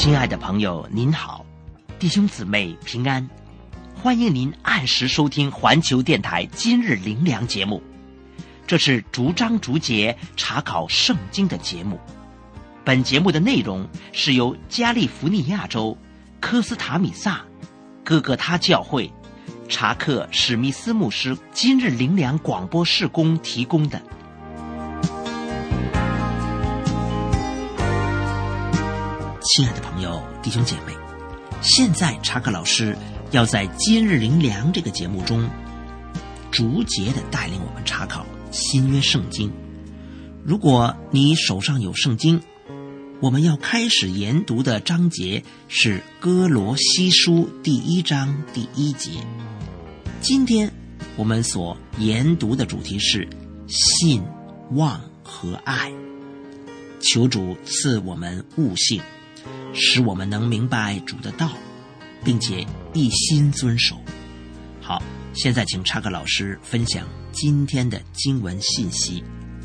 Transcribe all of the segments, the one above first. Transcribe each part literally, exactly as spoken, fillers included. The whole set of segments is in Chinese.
亲爱的朋友您好，弟兄姊妹平安，欢迎您按时收听环球电台今日灵粮节目。这是逐章逐节查考圣经的节目。本节目的内容是由加利福尼亚州科斯塔米萨哥哥他教会查克史密斯牧师今日灵粮广播事工提供的。亲爱的朋友弟兄姐妹，现在查克老师要在今日灵粮这个节目中逐节的带领我们查考新约圣经。如果你手上有圣经，我们要开始研读的章节是哥罗西书第一章第一节。今天我们所研读的主题是信、望和爱。求主赐我们悟性，使我们能明白主的道，并且一心遵守。好，现在请查克老师分享今天的经文信息。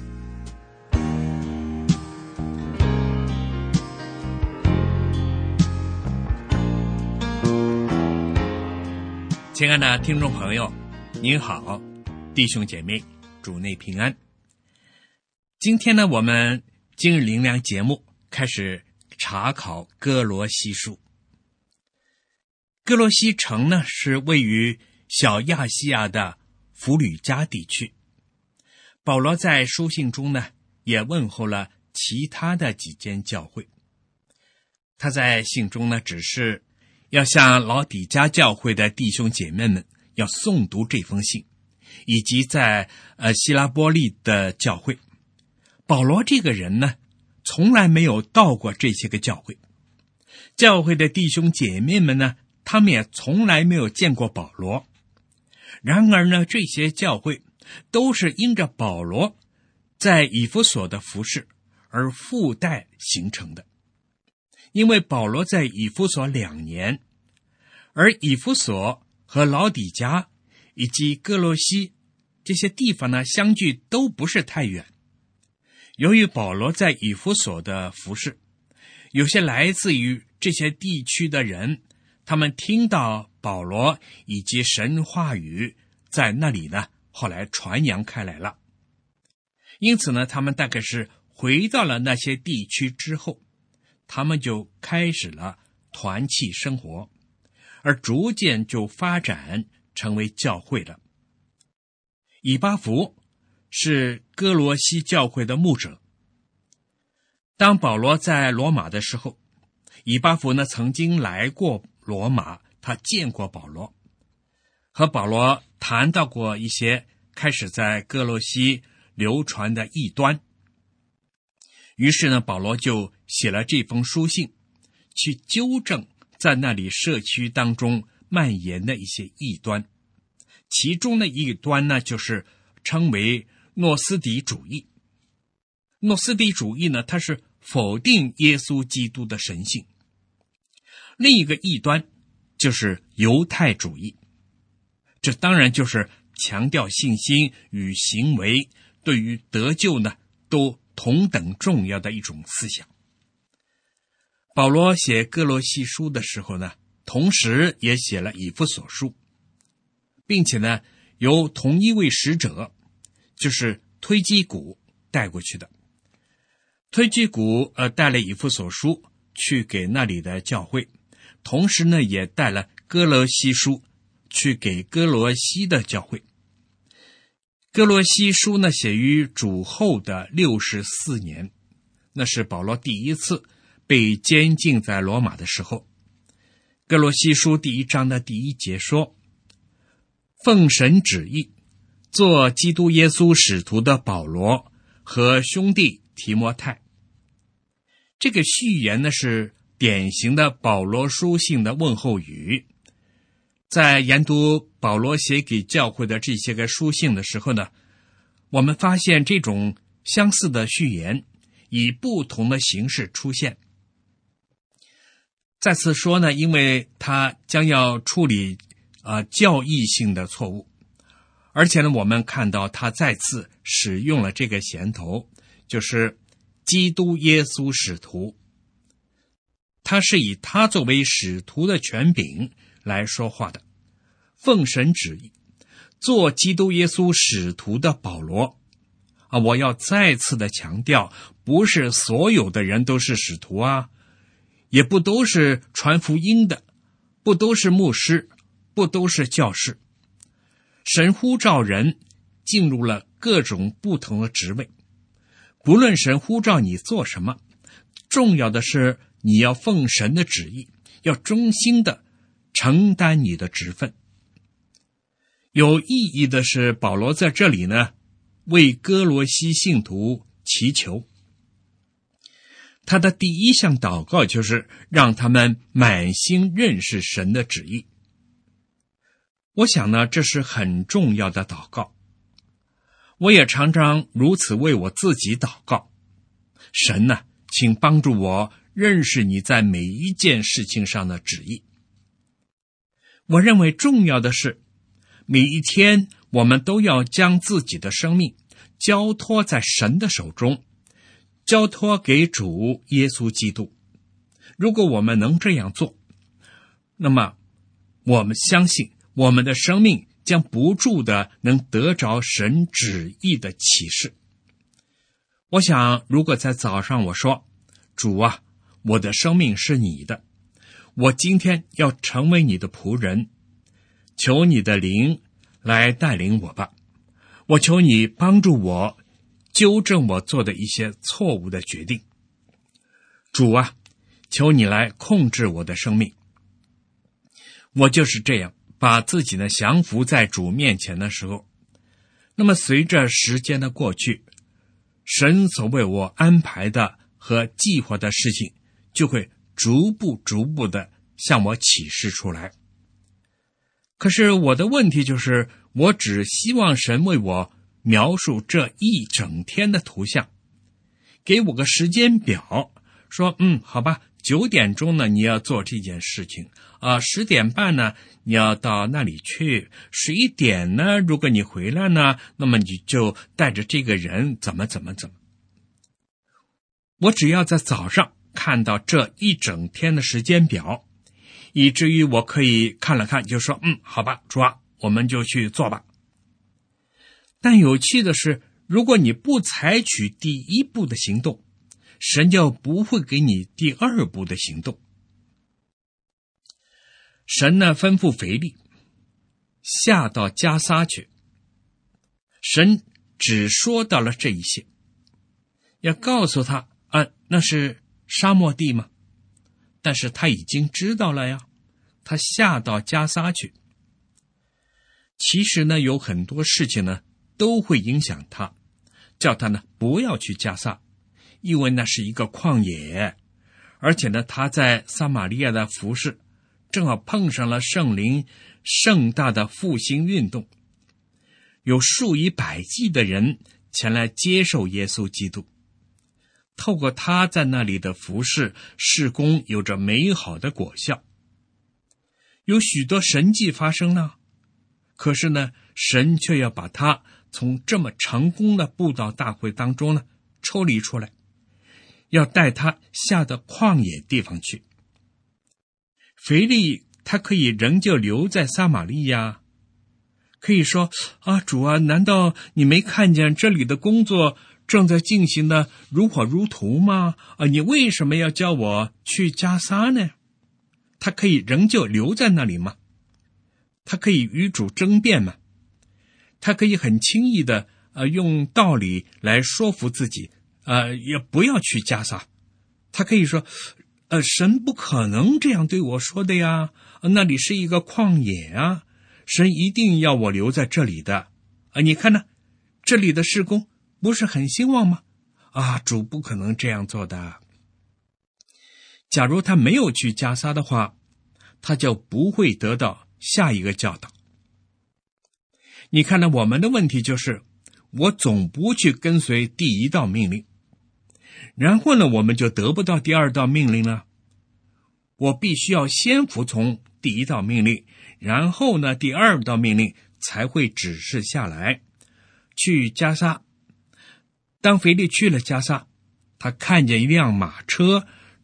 亲爱的听众朋友，您好，弟兄姐妹，主内平安。今天呢，我们今日灵粮节目开始查考哥罗西书。哥罗西城呢，是位于小亚细亚的弗吕加地区。保罗在书信中呢，也问候了其他的几间教会。他在信中呢，只是要向老底嘉教会的弟兄姐妹们要诵读这封信，以及在呃希拉波利的教会。保罗这个人呢，从来没有到过这些个教会，教会的弟兄姐妹们呢，他们也从来没有见过保罗。然而呢，这些教会都是因着保罗在以弗所的服事而附带形成的。因为保罗在以弗所两年，而以弗所和老底嘉以及哥罗西这些地方呢，相距都不是太远。由于保罗在以弗所的服事，有些来自于这些地区的人，他们听到保罗以及神话语在那里呢，后来传扬开来了。因此呢，他们大概是回到了那些地区之后，他们就开始了团契生活，而逐渐就发展成为教会了。以巴弗是哥罗西教会的牧者。当保罗在罗马的时候，以巴弗呢曾经来过罗马，他见过保罗，和保罗谈到过一些开始在哥罗西流传的异端。于是呢，保罗就写了这封书信，去纠正在那里社区当中蔓延的一些异端。其中的一端呢，就是称为诺斯底主义。诺斯底主义呢，它是否定耶稣基督的神性。另一个异端就是犹太主义，这当然就是强调信心与行为对于得救呢都同等重要的一种思想。保罗写哥罗西书的时候呢，同时也写了以弗所书，并且呢由同一位使者，就是推基古带过去的。推基古呃带了以弗所书去给那里的教会，同时呢也带了哥罗西书去给哥罗西的教会。哥罗西书呢写于主后的六十四年，那是保罗第一次被监禁在罗马的时候。哥罗西书第一章的第一节说，奉神旨意做基督耶稣使徒的保罗和兄弟提摩太。这个序言呢是典型的保罗书信的问候语。在研读保罗写给教会的这些个书信的时候呢，我们发现这种相似的序言以不同的形式出现。再次说呢，因为他将要处理呃教义性的错误，而且呢，我们看到他再次使用了这个衔头，就是基督耶稣使徒。 他是以他作为使徒的权柄来说话的，奉神旨意做基督耶稣使徒的保罗啊，我要再次的强调，不是所有的人都是使徒啊，也不都是传福音的，不都是牧师，不都是教士。神呼召人进入了各种不同的职位，不论神呼召你做什么，重要的是你要奉神的旨意，要忠心的承担你的职分。有意义的是，保罗在这里呢，为哥罗西信徒祈求。他的第一项祷告就是让他们满心认识神的旨意。我想呢，这是很重要的祷告。我也常常如此为我自己祷告。神呢，请帮助我认识你在每一件事情上的旨意。我认为重要的是，每一天我们都要将自己的生命交托在神的手中，交托给主耶稣基督。如果我们能这样做，那么我们相信我们的生命将不住的能得着神旨意的启示。我想，如果在早上我说，主啊，我的生命是你的，我今天要成为你的仆人，求你的灵来带领我吧，我求你帮助我纠正我做的一些错误的决定。主啊，求你来控制我的生命。我就是这样把自己呢降服在主面前的时候，那么随着时间的过去，神所为我安排的和计划的事情就会逐步逐步的向我启示出来。可是我的问题就是，我只希望神为我描述这一整天的图像，给我个时间表，说嗯，好吧，九点钟呢你要做这件事情啊，十点半呢你要到那里去，十一点呢如果你回来呢，那么你就带着这个人怎么怎么怎么。我只要在早上看到这一整天的时间表，以至于我可以看了看就说嗯，好吧，主啊，我们就去做吧。但有趣的是，如果你不采取第一步的行动，神就不会给你第二步的行动。神呢吩咐腓利下到加撒去，神只说到了这一些，要告诉他啊，那是沙漠地吗？但是他已经知道了呀，他下到加撒去。其实呢，有很多事情呢都会影响他，叫他呢不要去加撒，因为那是一个旷野，而且呢他在撒玛利亚的服事正好碰上了圣灵盛大的复兴运动，有数以百计的人前来接受耶稣基督，透过他在那里的服事事工有着美好的果效，有许多神迹发生了。可是呢，神却要把他从这么成功的布道大会当中呢抽离出来，要带他下到旷野地方去。腓利他可以仍旧留在撒玛利亚，可以说啊，主啊，难道你没看见这里的工作正在进行的如火如荼吗？啊，你为什么要叫我去加撒呢？他可以仍旧留在那里吗？他可以与主争辩吗？他可以很轻易的呃用道理来说服自己，呃也不要去加撒。他可以说，呃神不可能这样对我说的呀，那里是一个旷野啊，神一定要我留在这里的。啊，你看呢，这里的事工不是很兴旺吗？啊，主不可能这样做的。假如他没有去加撒的话，他就不会得到下一个教导。你看呢，我们的问题就是，我总不去跟随第一道命令，然后呢，我们就得不到第二道命令了。我必须要先服从第一道命令，然后呢，第二道命令才会指示下来，去加撒。当腓利去了加撒，他看见一辆马车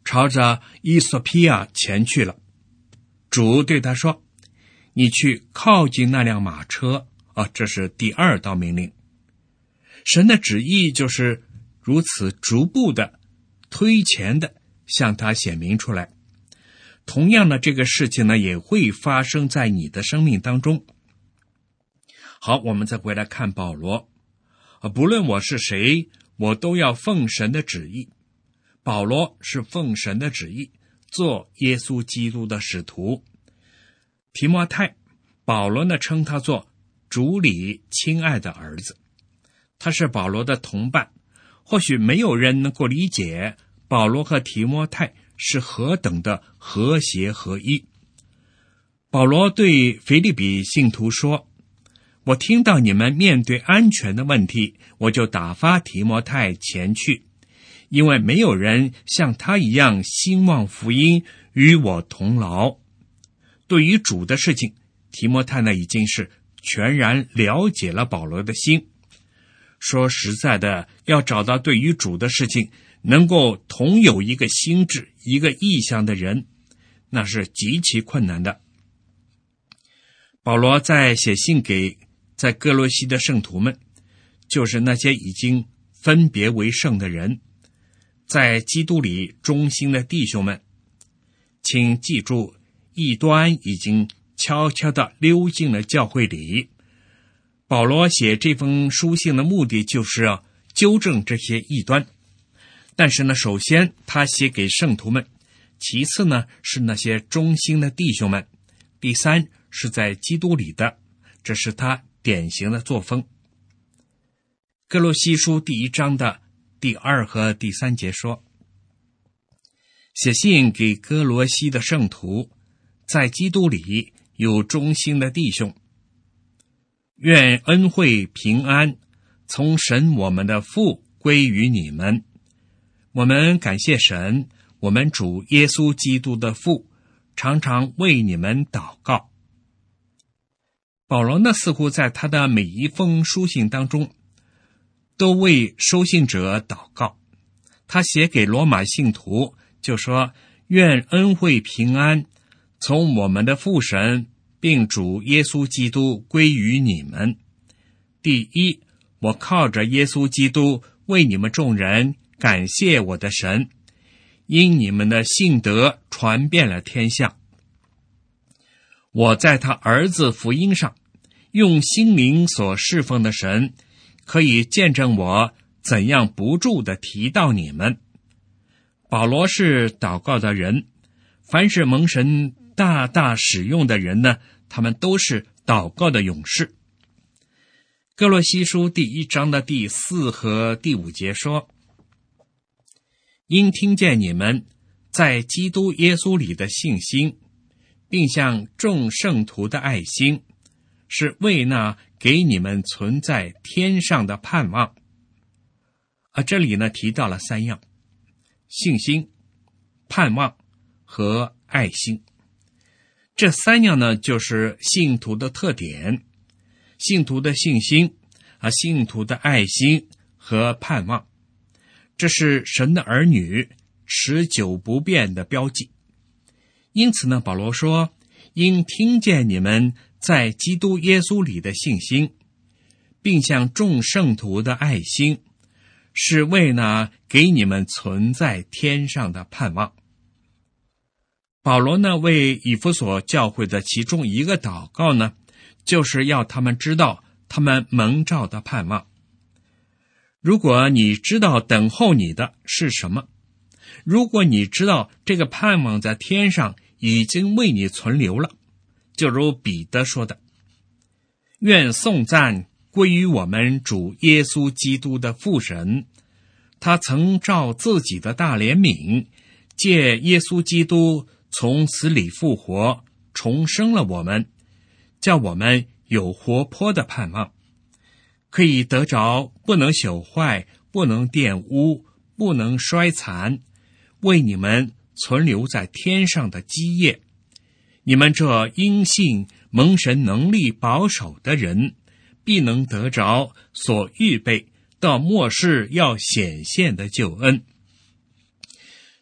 朝着伊索匹亚前去了。主对他说，你去靠近那辆马车啊，这是第二道命令。神的旨意就是如此逐步的推前的向他显明出来。同样的，这个事情呢也会发生在你的生命当中。好，我们再回来看保罗，不论我是谁，我都要奉神的旨意。保罗是奉神的旨意做耶稣基督的使徒。提摩太，保罗呢称他做主里亲爱的儿子，他是保罗的同伴。或许没有人能够理解保罗和提摩太是何等的和谐合一。保罗对腓立比信徒说，我听到你们面对安全的问题，我就打发提摩太前去，因为没有人像他一样兴旺福音，与我同劳。对于主的事情，提摩太呢已经是全然了解了保罗的心。说实在的，要找到对于主的事情能够同有一个心智、一个意向的人，那是极其困难的。保罗在写信给在哥罗西的圣徒们，就是那些已经分别为圣的人，在基督里忠心的弟兄们，请记住，异端已经悄悄地溜进了教会里。保罗写这封书信的目的就是要纠正这些异端。但是呢，首先他写给圣徒们，其次呢是那些忠心的弟兄们，第三是在基督里的，这是他典型的作风。哥罗西书第一章的第二和第三节说，写信给哥罗西的圣徒，在基督里有忠心的弟兄，愿恩惠平安从神我们的父归于你们。我们感谢神，我们主耶稣基督的父，常常为你们祷告。保罗呢，似乎在他的每一封书信当中都为收信者祷告。他写给罗马信徒就说，愿恩惠平安从我们的父神并主耶稣基督归于你们。第一，我靠着耶稣基督为你们众人感谢我的神，因你们的信德传遍了天下。我在他儿子福音上用心灵所侍奉的神，可以见证我怎样不住地提到你们。保罗是祷告的人，凡是蒙神大大使用的人呢，他们都是祷告的勇士。哥罗西书第一章的第四和第五节说，因听见你们在基督耶稣里的信心，并向众圣徒的爱心，是为那给你们存在天上的盼望。啊，这里呢提到了三样：信心、盼望和爱心。这三样呢就是信徒的特点，信徒的信心啊，信徒的爱心和盼望，这是神的儿女持久不变的标记。因此呢，保罗说，因听见你们在基督耶稣里的信心，并向众圣徒的爱心，是为那给你们存在天上的盼望。保罗呢，为以弗所教会的其中一个祷告呢，就是要他们知道他们蒙召的盼望。如果你知道等候你的是什么，如果你知道这个盼望在天上已经为你存留了，就如彼得说的，愿颂赞归于我们主耶稣基督的父神，他曾照自己的大怜悯，借耶稣基督从死里复活，重生了我们，叫我们有活泼的盼望，可以得着不能朽坏、不能玷污、不能衰残，为你们存留在天上的基业。你们这因信蒙神能力保守的人，必能得着所预备到末世要显现的救恩。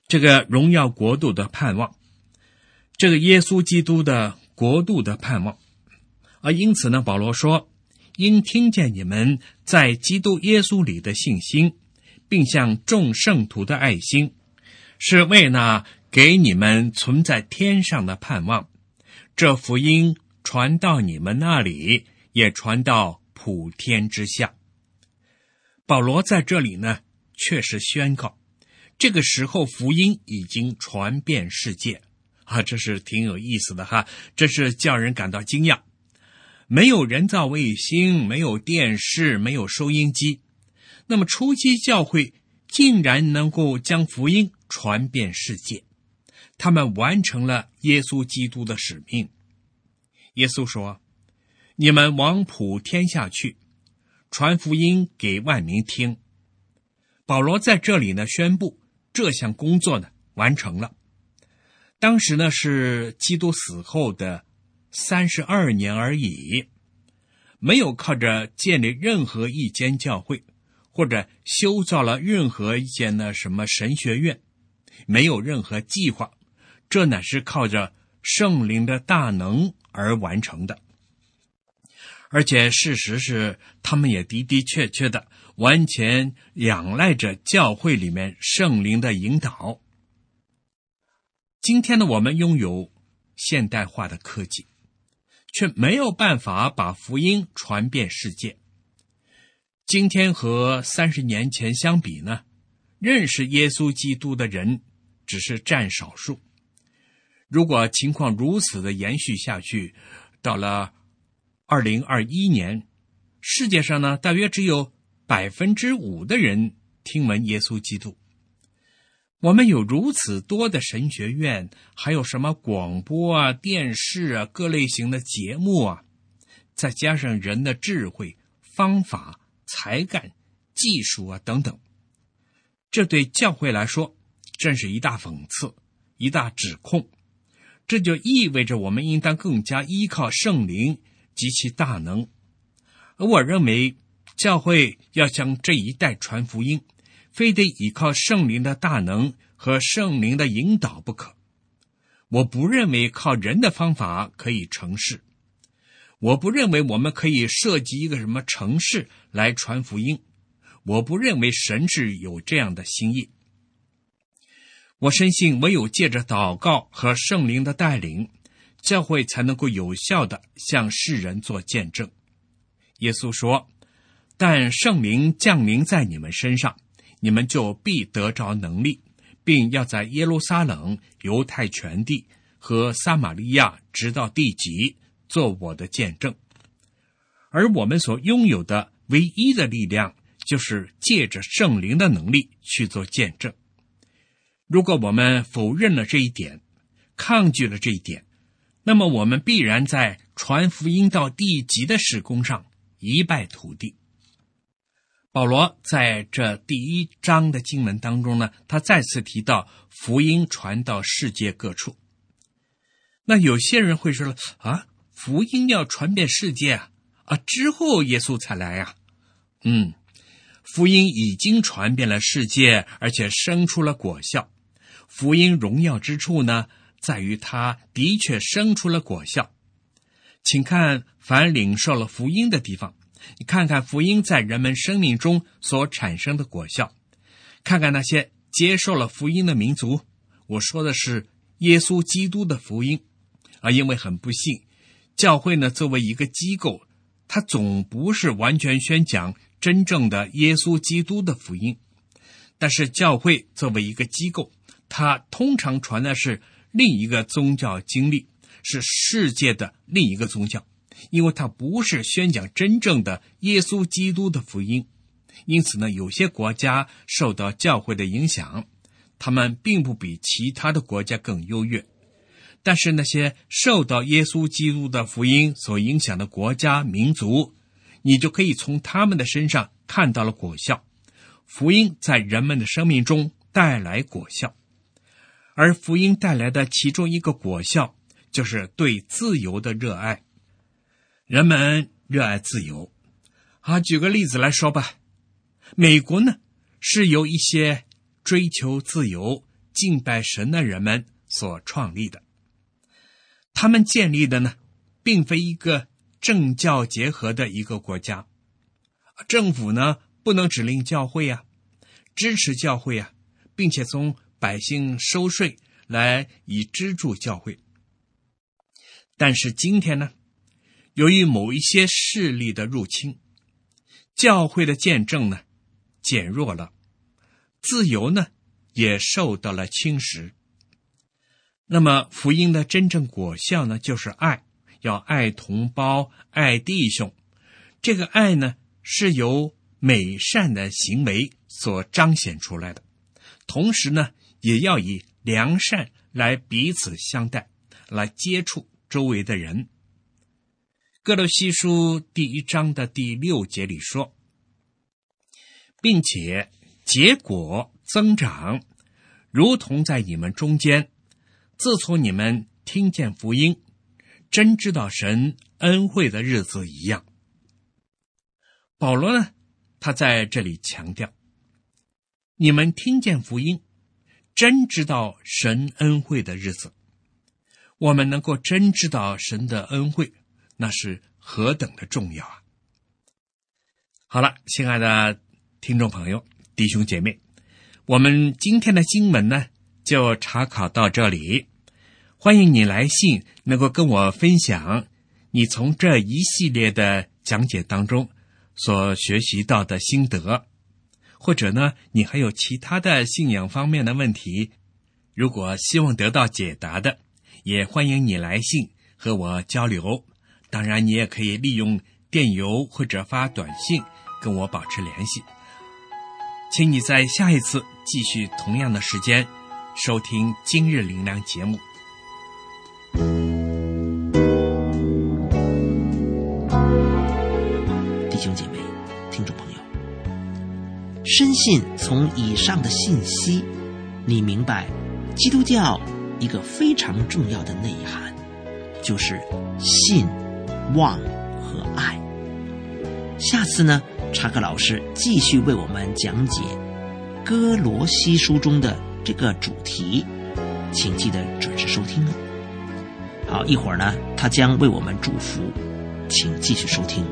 这个荣耀国度的盼望，这个耶稣基督的国度的盼望。而因此呢，保罗说，因听见你们在基督耶稣里的信心，并向众圣徒的爱心，是为那给你们存在天上的盼望，这福音传到你们那里，也传到普天之下。保罗在这里呢，确实宣告，这个时候福音已经传遍世界啊，这是挺有意思的哈，这是叫人感到惊讶。没有人造卫星，没有电视，没有收音机，那么初期教会竟然能够将福音传遍世界，他们完成了耶稣基督的使命。耶稣说，你们往普天下去，传福音给万民听。保罗在这里呢，宣布这项工作呢完成了。当时呢是基督死后的三十二年而已，没有靠着建立任何一间教会，或者修造了任何一间呢什么神学院，没有任何计划，这乃是靠着圣灵的大能而完成的。而且事实是，他们也的的确确的完全仰赖着教会里面圣灵的引导。今天呢，我们拥有现代化的科技，却没有办法把福音传遍世界。今天和三十年前相比呢，认识耶稣基督的人只是占少数。如果情况如此的延续下去，到了二零二一年，世界上呢，大约只有百分之五的人听闻耶稣基督。我们有如此多的神学院，还有什么广播啊、电视啊、各类型的节目啊，再加上人的智慧、方法、才干、技术啊等等，这对教会来说真是一大讽刺，一大指控。这就意味着我们应当更加依靠圣灵及其大能。而我认为教会要向这一代传福音，非得依靠圣灵的大能和圣灵的引导不可。我不认为靠人的方法可以成事，我不认为我们可以设计一个什么程式来传福音，我不认为神是有这样的心意。我深信唯有借着祷告和圣灵的带领，教会才能够有效地向世人做见证。耶稣说，但圣灵降临在你们身上，你们就必得着能力，并要在耶路撒冷、犹太全地和撒玛利亚直到地极做我的见证。而我们所拥有的唯一的力量，就是借着圣灵的能力去做见证。如果我们否认了这一点，抗拒了这一点，那么我们必然在传福音到地极的事工上一败涂地。保罗在这第一章的经文当中呢，他再次提到福音传到世界各处。那有些人会说了啊，福音要传遍世界啊，啊之后耶稣才来啊。嗯，福音已经传遍了世界，而且生出了果效。福音荣耀之处呢，在于它的确生出了果效。请看凡领受了福音的地方，你看看福音在人们生命中所产生的果效，看看那些接受了福音的民族，我说的是耶稣基督的福音啊。因为很不幸，教会呢作为一个机构，它总不是完全宣讲真正的耶稣基督的福音。但是教会作为一个机构，它通常传的是另一个宗教经历，是世界的另一个宗教，因为它不是宣讲真正的耶稣基督的福音。因此呢，有些国家受到教会的影响，他们并不比其他的国家更优越。但是那些受到耶稣基督的福音所影响的国家民族，你就可以从他们的身上看到了果效。福音在人们的生命中带来果效，而福音带来的其中一个果效，就是对自由的热爱。人们热爱自由啊，举个例子来说吧，美国呢是由一些追求自由、 敬拜神的人们所创立的。他们建立的呢，并非一个政教结合的一个国家。政府呢，不能指令教会啊，支持教会啊，并且从百姓收税来以资助教会。但是今天呢，由于某一些势力的入侵，教会的见证呢减弱了，自由呢也受到了侵蚀。那么福音的真正果效呢，就是爱，要爱同胞，爱弟兄。这个爱呢，是由美善的行为所彰显出来的，同时呢，也要以良善来彼此相待，来接触周围的人。哥罗西书第一章的第六节里说，并且结果增长，如同在你们中间，自从你们听见福音，真知道神恩惠的日子一样。保罗呢，他在这里强调，你们听见福音，真知道神恩惠的日子。我们能够真知道神的恩惠，那是何等的重要啊！好了，亲爱的听众朋友、弟兄姐妹，我们今天的经文呢，就查考到这里。欢迎你来信，能够跟我分享你从这一系列的讲解当中所学习到的心得，或者呢，你还有其他的信仰方面的问题，如果希望得到解答的，也欢迎你来信和我交流。当然，你也可以利用电邮或者发短信跟我保持联系。请你在下一次继续同样的时间收听今日灵粮节目。 弟兄姐妹、听众朋友，深信从以上的信息，你明白基督教一个非常重要的内涵，就是信、望和爱。下次呢，查克老师继续为我们讲解哥罗西书中的这个主题，请记得准时收听哦。好，一会儿呢，他将为我们祝福，请继续收听。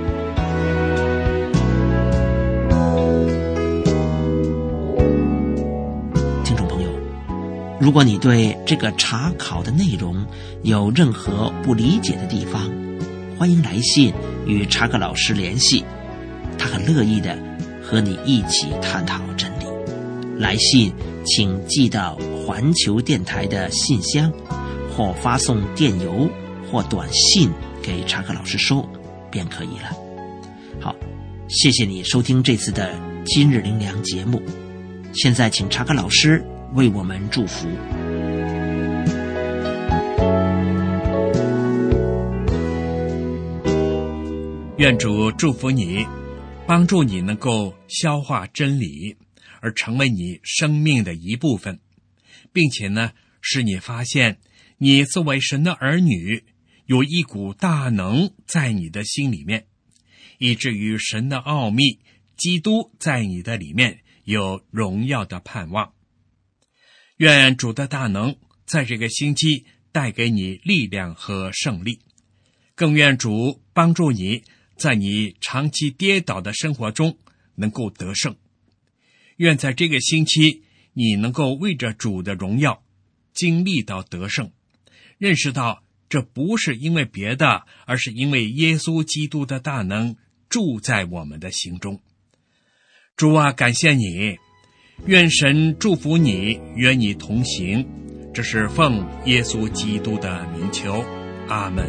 听众朋友，如果你对这个查考的内容有任何不理解的地方，欢迎来信与查克老师联系，他很乐意的和你一起探讨真理。来信请寄到环球电台的信箱，或发送电邮或短信给查克老师收便可以了。好，谢谢你收听这次的今日灵粮节目。现在请查克老师为我们祝福。 愿主祝福你，帮助你能够消化真理，而成为你生命的一部分，并且呢，使你发现你作为神的儿女，有一股大能在你的心里面，以至于神的奥秘，基督在你的里面有荣耀的盼望。愿主的大能在这个星期带给你力量和胜利，更愿主帮助你在你长期跌倒的生活中能够得胜。愿在这个星期你能够为着主的荣耀经历到得胜，认识到这不是因为别的，而是因为耶稣基督的大能住在我们的心中。主啊，感谢你，愿神祝福你，愿你同行。这是奉耶稣基督的名求，阿们。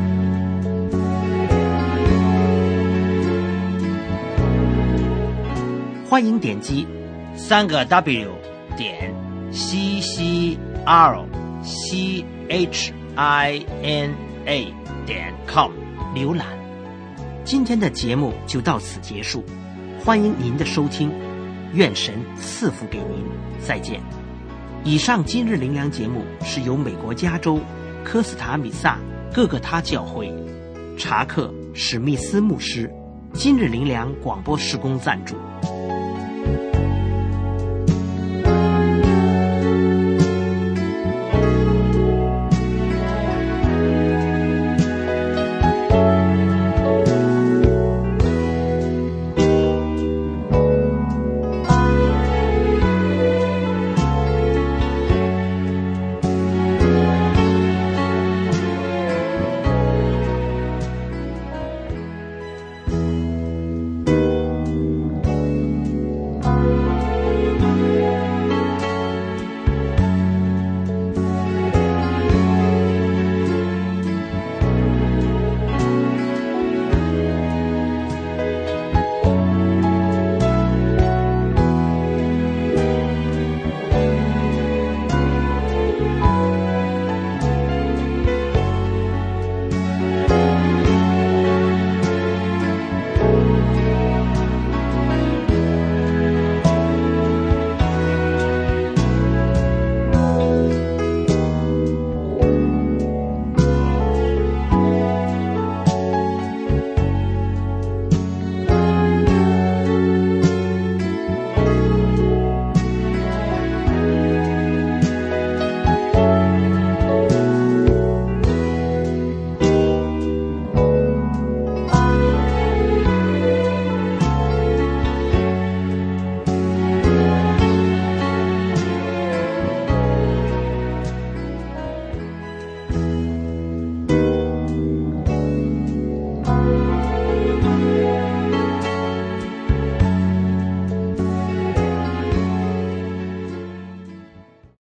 欢迎点击三个 W 点 C C R C H I N A 点 com 浏览。今天的节目就到此结束，欢迎您的收听，愿神赐福给您，再见。以上今日灵粮节目是由美国加州科斯塔米萨各个他教会查克史密斯牧师今日灵粮广播事工赞助。